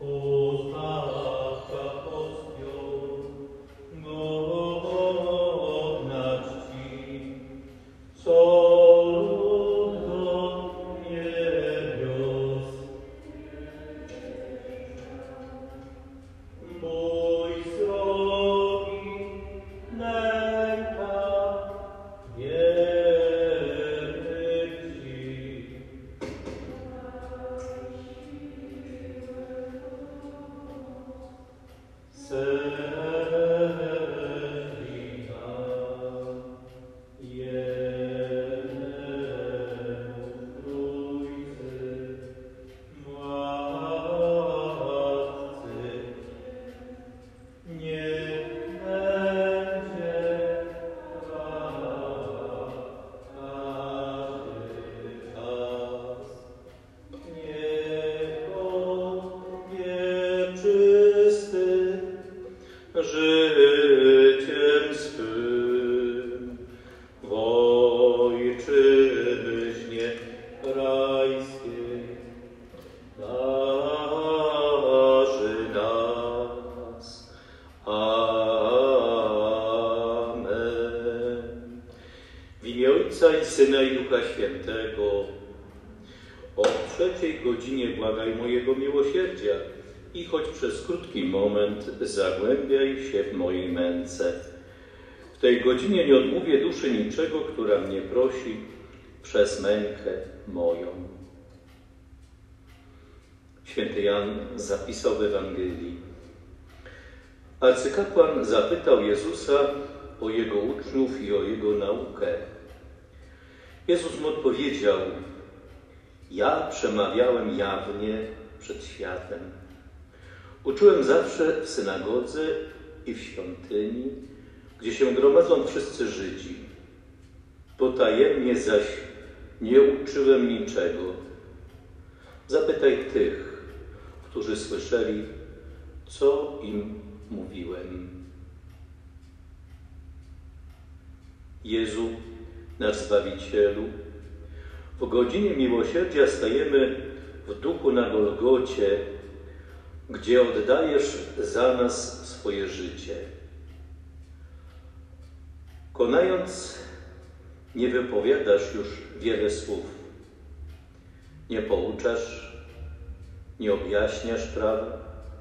życiem swym w ojczyźnie rajskiej darzy nas. Amen. W imię Ojca i Syna i Ducha Świętego. O 3:00 błagaj mojego miłosierdzia i choć przez krótki moment zagłębiaj się w mojej męce. W tej godzinie nie odmówię duszy niczego, która mnie prosi przez mękę moją. Święty Jan zapisał w Ewangelii. Arcykapłan zapytał Jezusa o jego uczniów i o jego naukę. Jezus mu odpowiedział: ja przemawiałem jawnie przed światem. Uczyłem zawsze w synagodze i w świątyni, gdzie się gromadzą wszyscy Żydzi. Potajemnie zaś nie uczyłem niczego. Zapytaj tych, którzy słyszeli, co im mówiłem. Jezu, nasz Zbawicielu, w godzinie miłosierdzia stajemy w duchu na Golgocie, gdzie oddajesz za nas swoje życie. Konając, nie wypowiadasz już wiele słów. Nie pouczasz, nie objaśniasz prawa,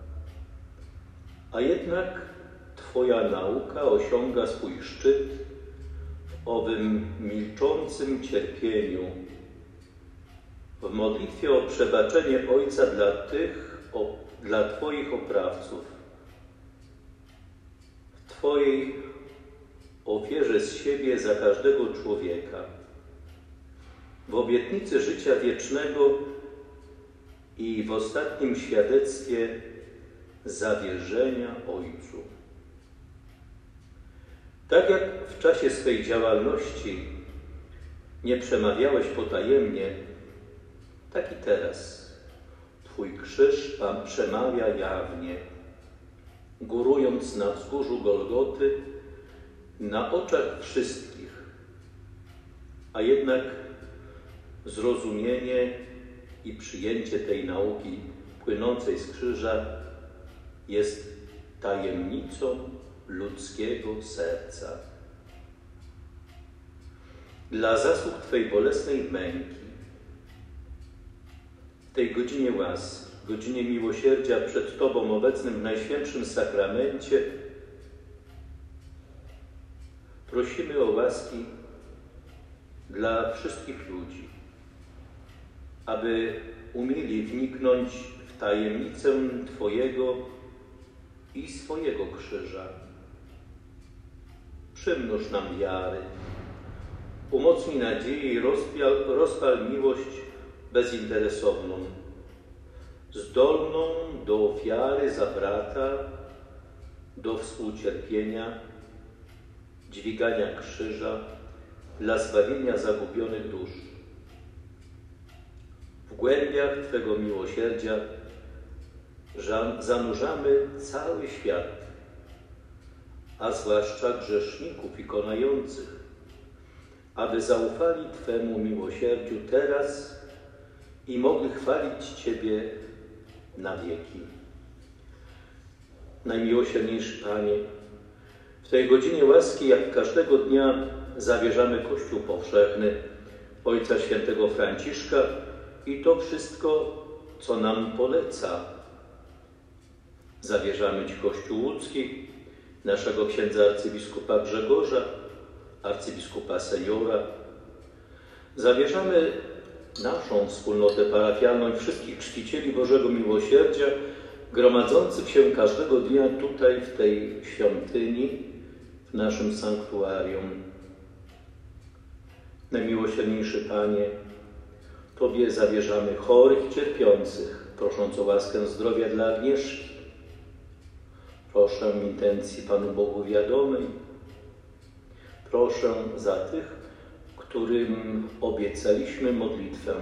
a jednak Twoja nauka osiąga swój szczyt w owym milczącym cierpieniu, w modlitwie o przebaczenie Ojca dla Twoich oprawców, w Twojej ofierze z siebie za każdego człowieka, w obietnicy życia wiecznego i w ostatnim świadectwie zawierzenia Ojcu. Tak jak w czasie swej działalności nie przemawiałeś potajemnie, tak i teraz Twój krzyż przemawia jawnie, górując na wzgórzu Golgoty na oczach wszystkich, a jednak zrozumienie i przyjęcie tej nauki płynącej z krzyża jest tajemnicą ludzkiego serca. Dla zasług Twej bolesnej męki, w tej godzinie łaski, godzinie miłosierdzia przed Tobą obecnym w Najświętszym Sakramencie, prosimy o łaski dla wszystkich ludzi, aby umieli wniknąć w tajemnicę Twojego i swojego krzyża. Przymnóż nam wiary, umocnij nadzieję i rozpal miłość bezinteresowną, zdolną do ofiary za brata, do współcierpienia, dźwigania krzyża dla zbawienia zagubionych dusz. W głębiach Twego miłosierdzia zanurzamy cały świat, a zwłaszcza grzeszników i konających, aby zaufali Twemu miłosierdziu teraz i mogli chwalić Ciebie na wieki. Najmiłosierniejszy Panie, w tej godzinie łaski, jak każdego dnia, zawierzamy Kościół powszechny, Ojca Świętego Franciszka i to wszystko, co nam poleca. Zawierzamy Ci Kościół łódzki, naszego księdza arcybiskupa Grzegorza, arcybiskupa seniora. Zawierzamy naszą wspólnotę parafialną i wszystkich czcicieli Bożego Miłosierdzia, gromadzących się każdego dnia tutaj, w tej świątyni, w naszym sanktuarium. Najmiłosierniejszy Panie, Tobie zawierzamy chorych i cierpiących, prosząc o łaskę zdrowia dla Agnieszki. Proszę intencji Panu Bogu wiadomej. Proszę za tych, którym obiecaliśmy modlitwę.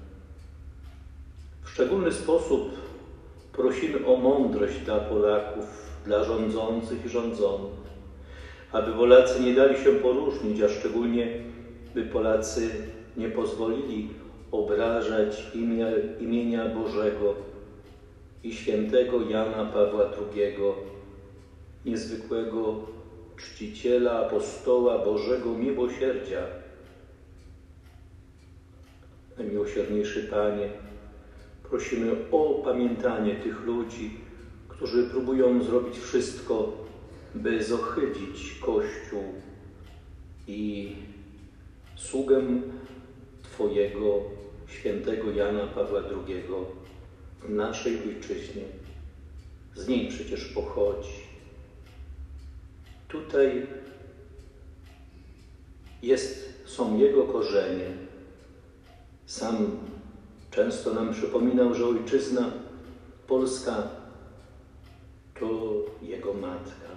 W szczególny sposób prosimy o mądrość dla Polaków, dla rządzących i rządzonych, aby Polacy nie dali się poróżnić, a szczególnie by Polacy nie pozwolili obrażać imienia Bożego i świętego Jana Pawła II, niezwykłego czciciela, apostoła Bożego Miłosierdzia. Najmiłosierniejszy Panie, prosimy o pamiętanie tych ludzi, którzy próbują zrobić wszystko, by zohydzić Kościół i sługę Twojego świętego Jana Pawła II w naszej ojczyźnie. Z niej przecież pochodzi. Tutaj są jego korzenie. Sam często nam przypominał, że ojczyzna polska to jego matka.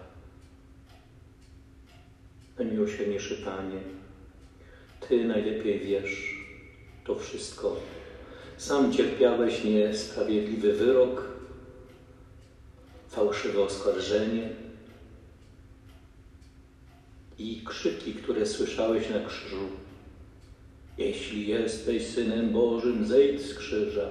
Najmiłosierniejszy Panie, Ty najlepiej wiesz to wszystko. Sam cierpiałeś niesprawiedliwy wyrok, fałszywe oskarżenie i krzyki, które słyszałeś na krzyżu. Jeśli jesteś Synem Bożym, zejdź z krzyża.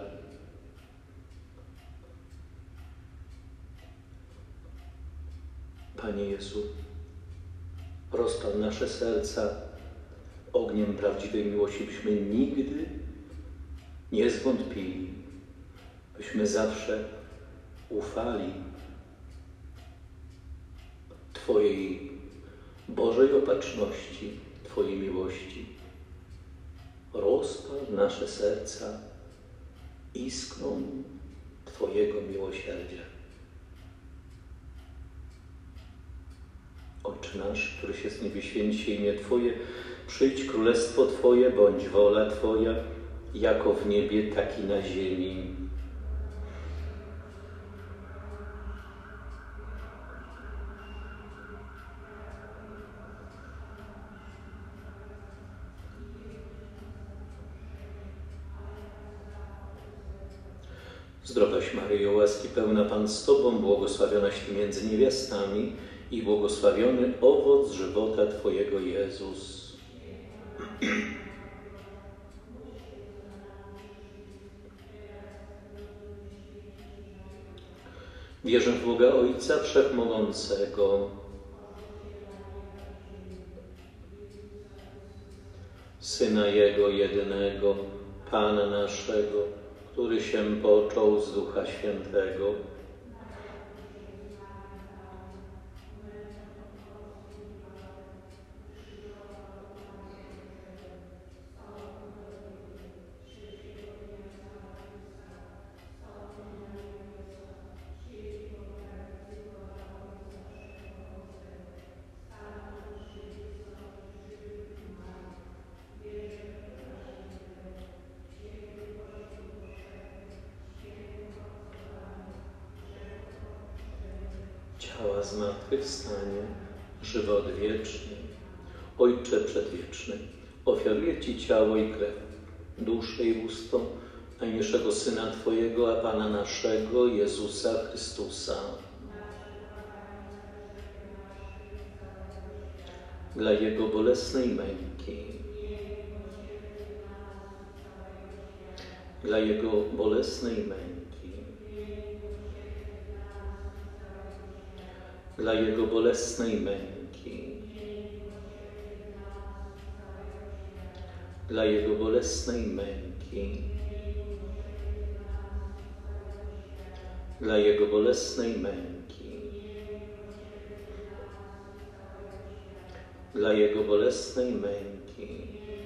Panie Jezu, rozpal nasze serca ogniem prawdziwej miłości, byśmy nigdy nie zwątpili, byśmy zawsze ufali Twojej Bożej opatrzności, Twojej miłości. Rozpal nasze serca iskrą Twojego miłosierdzia. Ojcze nasz, któryś jest w niebie, święć się imię Twoje, przyjdź królestwo Twoje, bądź wola Twoja, jako w niebie, tak i na ziemi. Zdrowaś Maryjo, łaski pełna Pan z Tobą, błogosławionaś Ty między niewiastami i błogosławiony owoc żywota Twojego, Jezus. Wierzę w Boga Ojca Wszechmogącego, Syna Jego jedynego, Pana naszego, który się począł z Ducha Świętego, ciała zmartwychwstanie, żywot wieczny. Ojcze Przedwieczny, ofiaruję Ci ciało i krew, duszę i bóstwo najmilszego Syna Twojego, a Pana naszego, Jezusa Chrystusa. Dla Jego bolesnej męki, dla Jego bolesnej męki, dla Jego bolesnej męki, dla Jego bolesnej męki, dla Jego bolesnej męki, dla Jego bolesnej męki,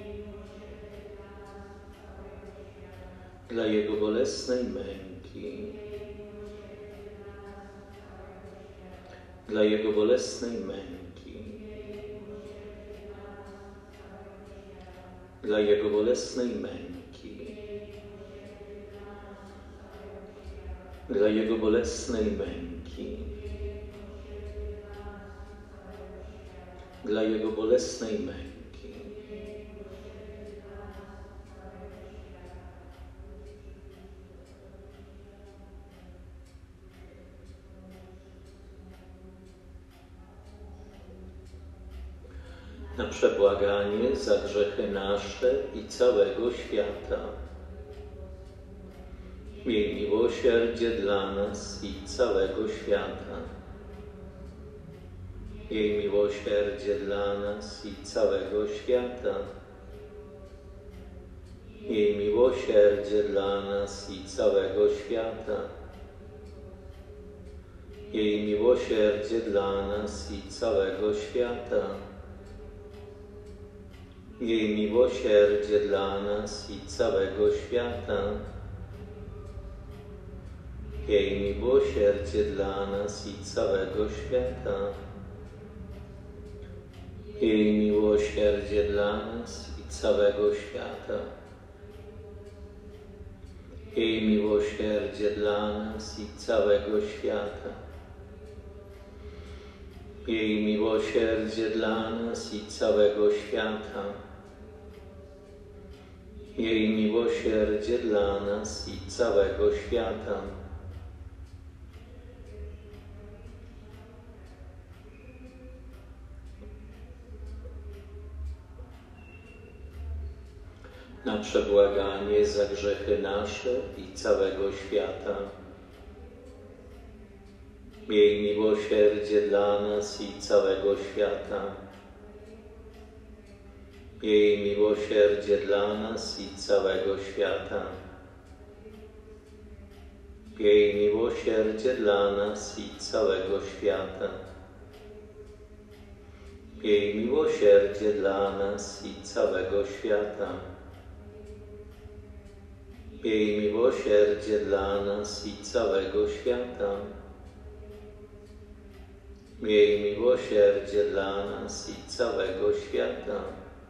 dla Jego bolesnej męki, dla Jego bolesnej męki, dla Jego bolesnej męki, dla Jego bolesnej męki, dla Jego bolesnej męki. Na przebłaganie za grzechy nasze i całego świata. Miej miłosierdzie dla nas i całego świata. Miej miłosierdzie dla nas i całego świata. Miej miłosierdzie dla nas i całego świata. Miej miłosierdzie dla nas i całego świata. Miej miłosierdzie dla nas i całego świata. Miej miłosierdzie dla nas i całego świata. Miej miłosierdzie dla nas i całego świata. Miej miłosierdzie dla nas i całego świata. Miej miłosierdzie dla nas i całego świata. Miej miłosierdzie dla nas i całego świata. Na przebłaganie za grzechy nasze i całego świata. Miej miłosierdzie dla nas i całego świata. Miej miłosierdzie dla nas i całego świata. Miej miłosierdzie dla nas i całego świata. Miej miłosierdzie dla nas i całego świata. Miej miłosierdzie dla nas i całego świata. Miej miłosierdzie dla nas i całego świata.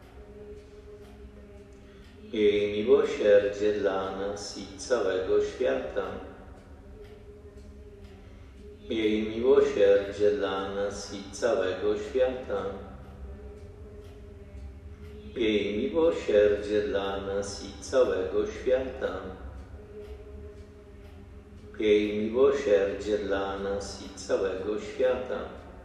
Miej miłosierdzie dla nas i całego świata. Miej miłosierdzie dla nas i całego świata. Miej miłosierdzie dla nas i całego świata. Miej miłosierdzie dla nas i całego świata.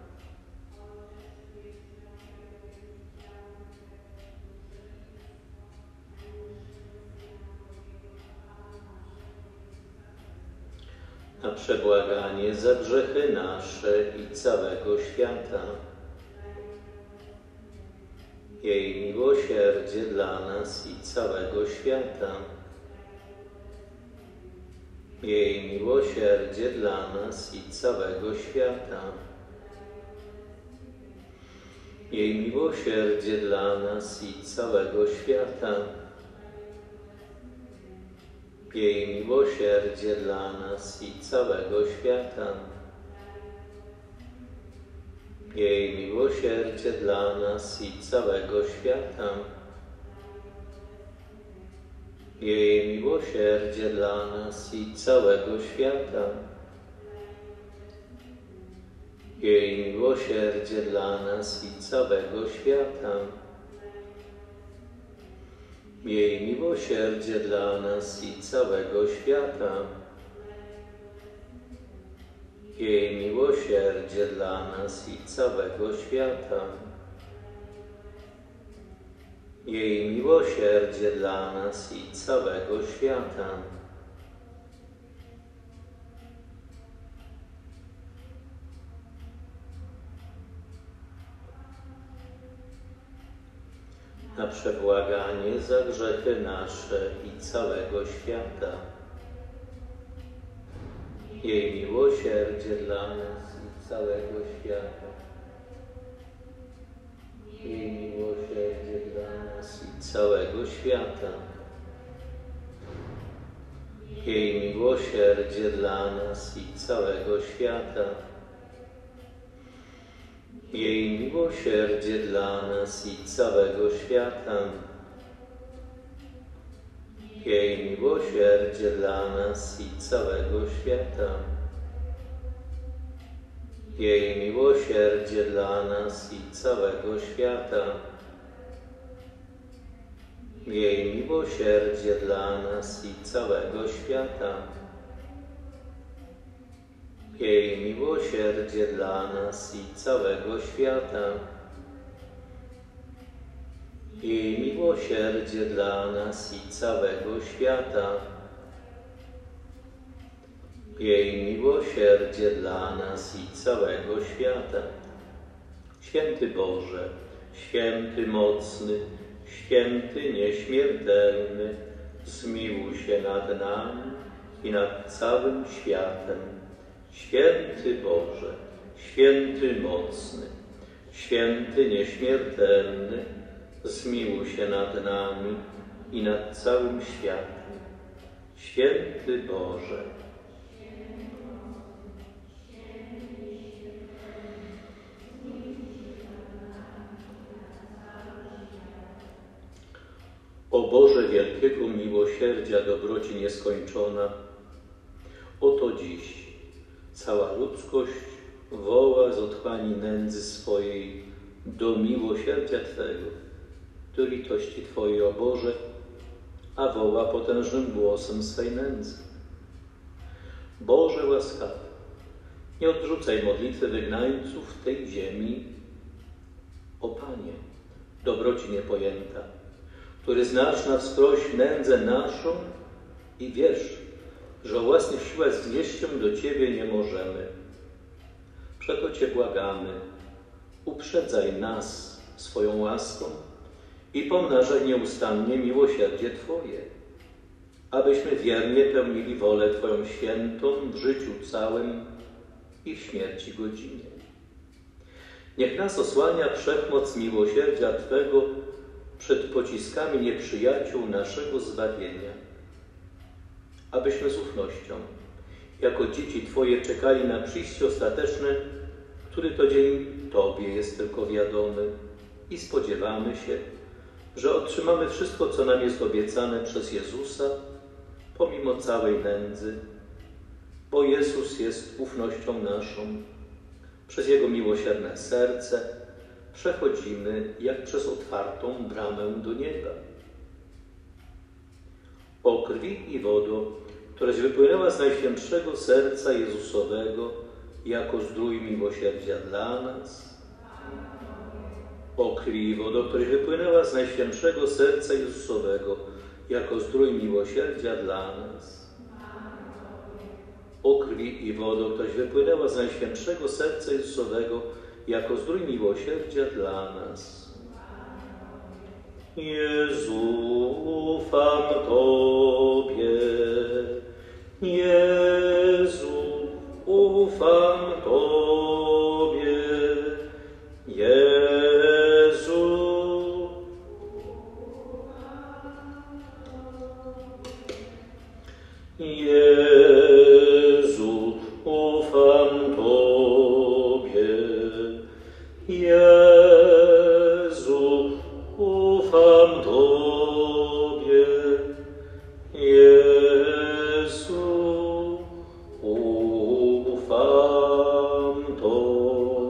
Na przebłaganie za grzechy nasze i całego świata. Miej miłosierdzie dla nas i całego świata. Miej miłosierdzie dla nas i całego świata. Miej miłosierdzie dla nas i całego świata. Miej miłosierdzie dla nas i całego świata. Miej miłosierdzie dla nas i całego świata. Miej miłosierdzie dla nas i całego świata. Miej miłosierdzie dla nas i całego świata. Miej miłosierdzie dla nas i całego świata. Miej miłosierdzie dla nas i całego świata. Miej miłosierdzie dla nas i całego świata. na przebłaganie za grzechy nasze i całego świata. Jej miłosierdzie dla nas i całego świata. Jej miłosierdzie dla nas i całego świata. Jej miłosierdzie dla nas i całego świata. Jej miłosierdzie dla nas i całego świata. Jej miłosierdzie dla nas i całego świata. Jej miłosierdzie dla nas i całego świata. Jej miłosierdzie dla nas i całego świata. Jej miłosierdzie dla nas i całego świata. Jej miłosierdzie dla nas i całego świata. Jej miłosierdzie dla nas i całego świata. Święty Boże, święty mocny, święty nieśmiertelny, zmiłuj się nad nami i nad całym światem. Święty Boże, święty mocny, święty nieśmiertelny, zmiłuj się nad nami i nad całym światem. Święty Boże. O Boże wielkiego miłosierdzia, dobroci nieskończona, oto dziś cała ludzkość woła z otchłani nędzy swojej do miłosierdzia Twego, do litości Twojej, o Boże, a woła potężnym głosem swej nędzy. Boże łaskawy, nie odrzucaj modlitwy wygnańców tej ziemi, o Panie, dobroci niepojęta, który znasz na wskroś nędzę naszą i wiesz, że o własnych siłach znieść się do Ciebie nie możemy. Przeto Cię błagamy, uprzedzaj nas swoją łaską i pomnażaj nieustannie miłosierdzie Twoje, abyśmy wiernie pełnili wolę Twoją świętą w życiu całym i w śmierci godzinie. Niech nas osłania wszechmoc miłosierdzia Twego przed pociskami nieprzyjaciół naszego zbawienia, abyśmy z ufnością, jako dzieci Twoje, czekali na przyjście ostateczne, który to dzień Tobie jest tylko wiadomy i spodziewamy się, że otrzymamy wszystko, co nam jest obiecane przez Jezusa, pomimo całej nędzy, bo Jezus jest ufnością naszą. Przez Jego miłosierne serce przechodzimy jak przez otwartą bramę do nieba. O krwi i wodo, któraś wypłynęła z Najświętszego Serca Jezusowego jako zdrój miłosierdzia dla nas. O krwi i wodo, któraś wypłynęła z Najświętszego Serca Jezusowego jako zdrój miłosierdzia dla nas. O krwi i wodo, któraś wypłynęła z Najświętszego Serca Jezusowego jako zdrój miłosierdzia dla nas. Jezu, ufam Tobie. Jezu, ufam Tobie. Jezu. Jezu, ufam Tobie. Jezu, ufam Tobie. Jezu, ufam Tobie.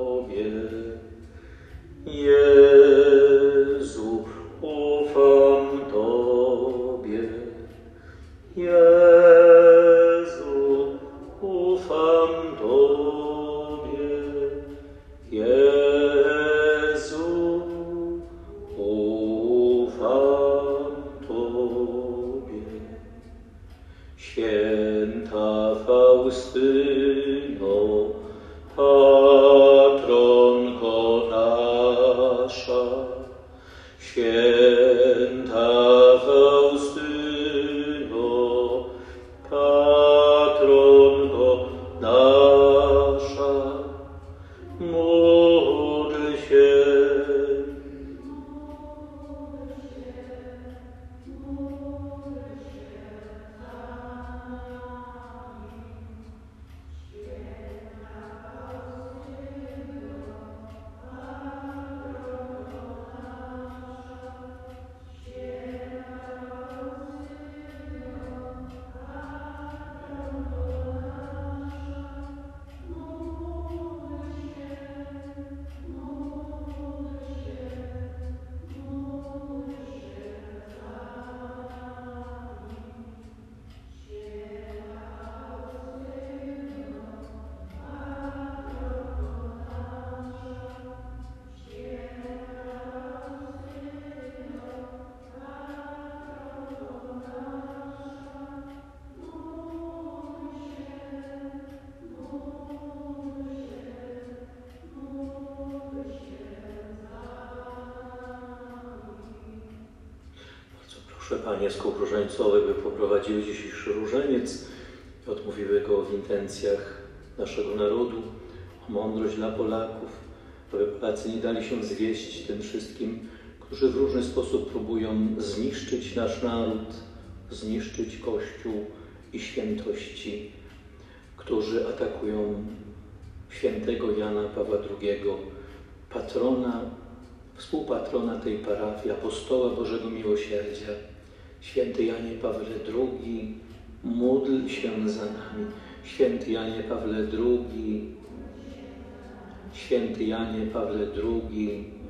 Proszę Panieską różańcowe, by poprowadziły dzisiejszy różaniec i odmówiły go w intencjach naszego narodu, o mądrość dla Polaków, aby Polacy nie dali się zwieść tym wszystkim, którzy w różny sposób próbują zniszczyć nasz naród, zniszczyć Kościół i świętości, którzy atakują świętego Jana Pawła II, patrona, współpatrona tej parafii, apostoła Bożego Miłosierdzia. Święty Janie Pawle II, módl się za nami. Święty Janie Pawle II, Święty Janie Pawle II,